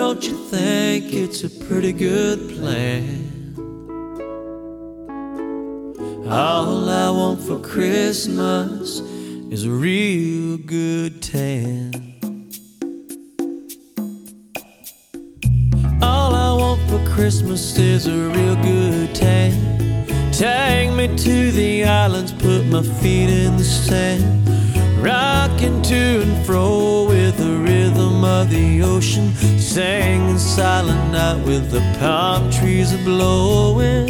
don't you think it's a pretty good plan? All I want for Christmas is a real good tan. All I want for Christmas is a real good tan. Take me to the islands, put my feet in the sand, rocking to and fro with the rhythm of the ocean, singing Silent Night with the palm trees a-blowing.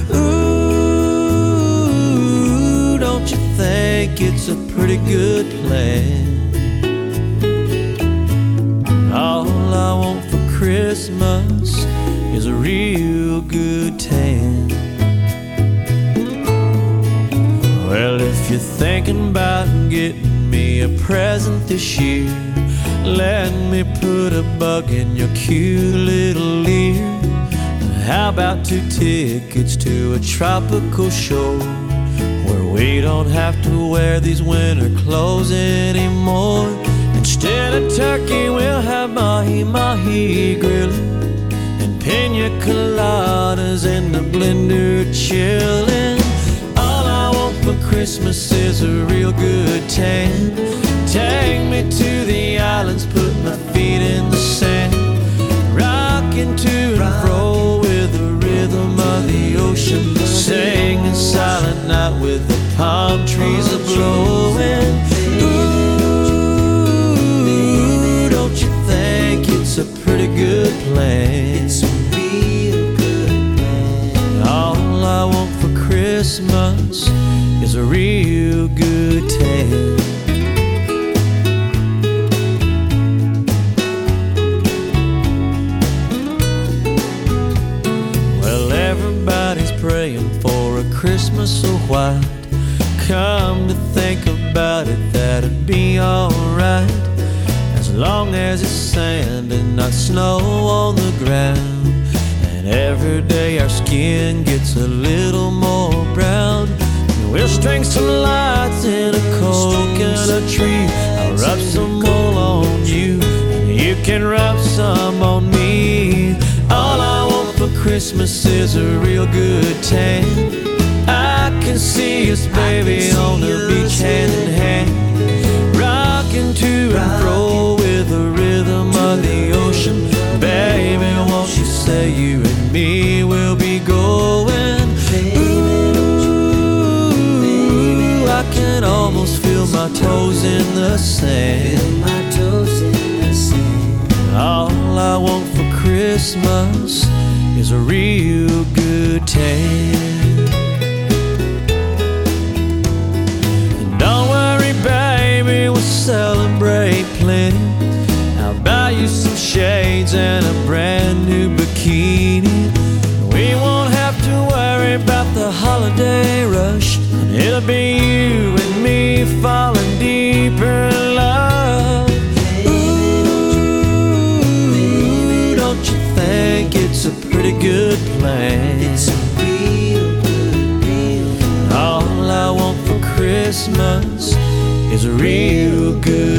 Ooh, don't you think it's a pretty good plan? All I want for Christmas is a real good tan. Well, if you're thinking about getting me a present this year, let me put a bug in your cute little ear. How about 2 tickets to a tropical shore, where we don't have to wear these winter clothes anymore? Instead of turkey, we'll have mahi-mahi grilling and pina coladas in the blender chilling. For Christmas is a real good tan. Take me to the islands, put my feet in the sand, rocking to and fro with the rhythm of the ocean, singing Silent Night with the palm trees a-blowing. Ooh, don't you think it's a pretty good plan? It's a real good plan. All I want for Christmas is a real good tan. Well, everybody's praying for a Christmas so white. Come to think about it, that'd be alright, as long as it's sand and not snow on the ground. And every day our skin gets a little more brown. We'll string some lights in a coconut tree. I'll rub some wool on you, and you can rub some on me. All I want for Christmas is a real good tan. I can see us, baby, on the beach hand in hand, rocking to and fro with the rhythm of the ocean. Baby, won't you say you and me will be going? I can almost feel my toes in the sand. All I want for Christmas is a real good tan. And don't worry, baby, we'll celebrate plenty. I'll buy you some shades and a brand new bikini. We won't have to worry about the holiday rush. It'll be you and me falling deeper in love. Ooh, don't you think it's a pretty good plan? It's a real good. All I want for Christmas is a real good